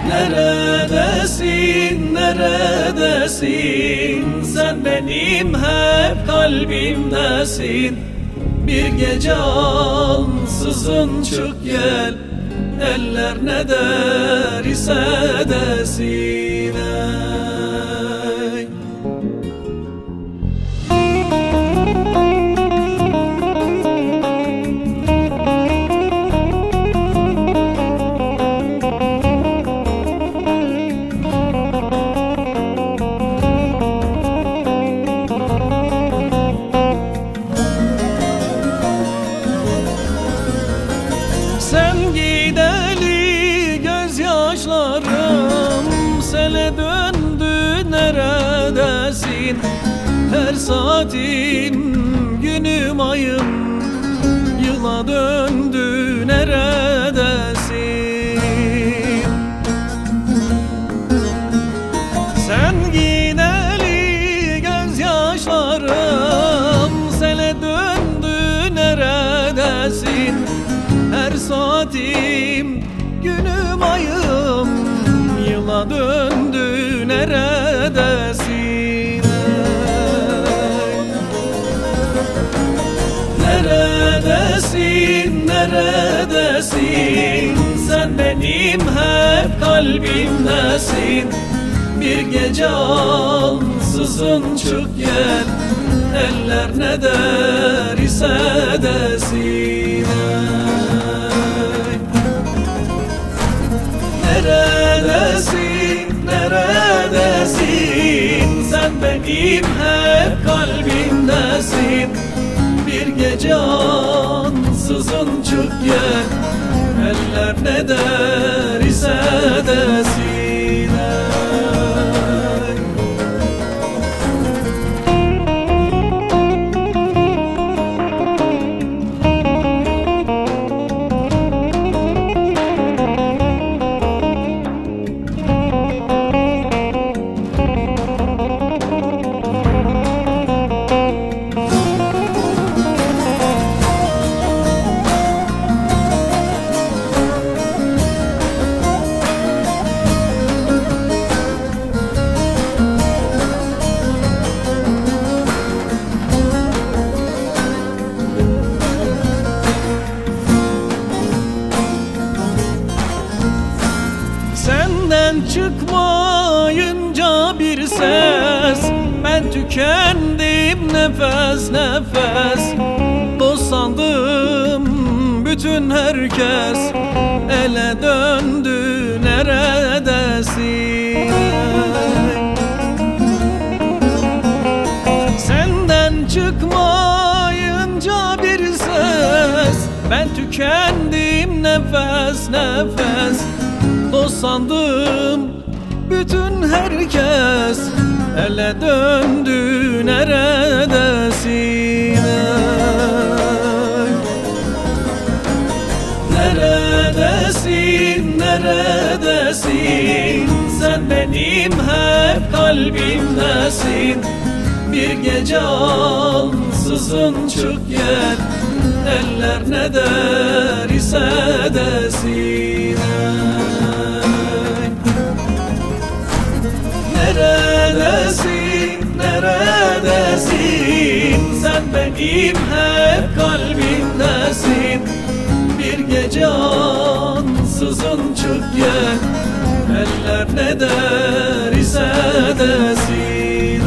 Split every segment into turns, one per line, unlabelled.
Neredesin, neredesin? Sen benim hep kalbimdesin. Bir gece ansızın çık gel, eller ne der ise desin ey. Sen gideli gözyaşlarım sele döndü, neredesin? Her saatim, günüm, ayım yıla döndü, neredesin? Sen gideli gözyaşlarım sele döndü, neredesin? Her saatim, günüm, ayım yıla döndü, neredesin? Neredesin, neredesin? Sen benim hep kalbimdesin. Bir gece ansızın çık gel, eller ne der ise desin ey. Neredesin, neredesin? Sen benim hep kalbimdesin. Bir gece ansızın çık gel, eller ne der ise desin ey. Senden çıkmayınca bir ses, ben tükendim nefes nefes. Dost sandım bütün herkes, ele döndü, neredesin? Senden çıkmayınca bir ses, ben tükendim nefes nefes. Dost sandım bütün herkes, ele döndü, neredesin ey? Neredesin, neredesin? Sen benim hep kalbimdesin. Bir gece ansızın çık gel, eller ne der ise desin ey. Neredesin, neredesin? Sen benim hep kalbimdesin. Bir gece ansızın çık gel, eller ne der ise desin ey.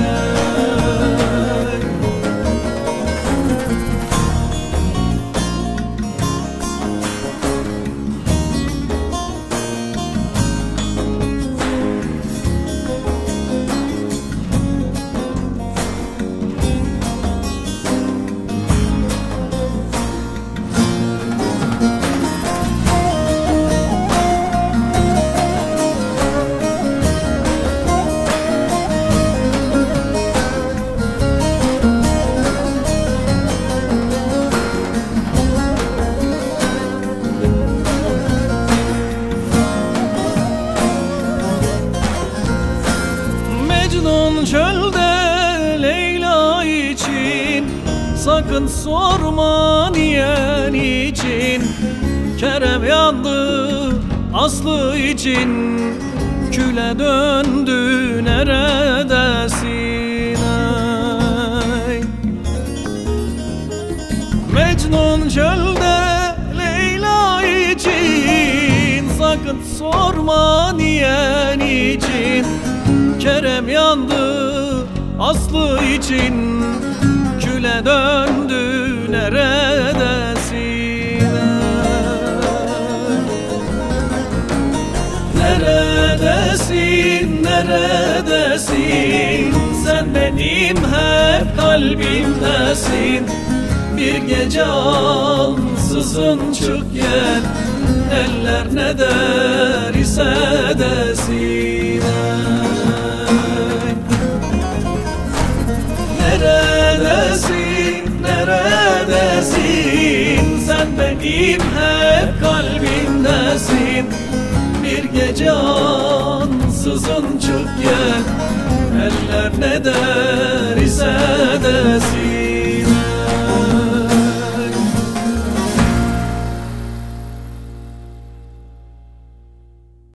Çölde Leyla için, sakın sorma niye niçin. Kerem yandı Aslı için, küle döndü neredesin ey? Mecnun çölde Leyla için, sakın sorma niye niçin. Kerem yandı Aslı için, küle döndü neredesin ey? Neredesin, neredesin? Sen benim hep kalbimdesin. Bir gece ansızın çık gel, eller ne der ise desin ey. Neredesin, neredesin? Sen benim hep kalbimdesin. Bir gece ansızın çık gel, eller ne der ise desin.